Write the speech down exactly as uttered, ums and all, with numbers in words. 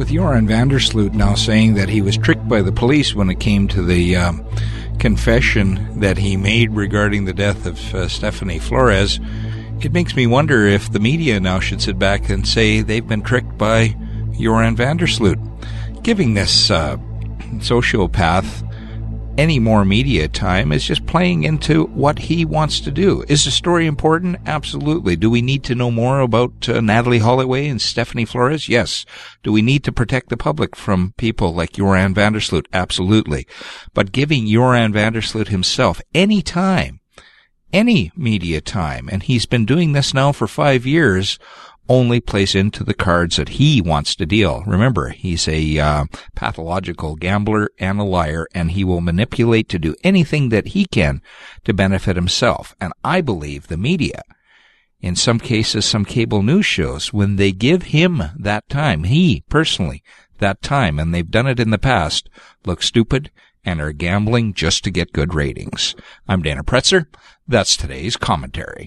With Joran Vandersloot now saying that he was tricked by the police when it came to the um, confession that he made regarding the death of uh, Stephanie Flores, it makes me wonder if the media now should sit back and say they've been tricked by Joran Vandersloot. Giving this uh, sociopath any more media time is just playing into what he wants to do. Is the story important? Absolutely. Do we need to know more about uh, Natalie Holloway and Stephanie Flores? Yes. Do we need to protect the public from people like Joran Vandersloot? Absolutely. But giving Joran Vandersloot himself any time, any media time, and he's been doing this now for five years, only plays into the cards that he wants to deal. Remember, he's a uh, pathological gambler and a liar, and he will manipulate to do anything that he can to benefit himself. And I believe the media, in some cases some cable news shows, when they give him that time, he personally, that time, and they've done it in the past, look stupid and are gambling just to get good ratings. I'm Dana Pretzer. That's today's commentary.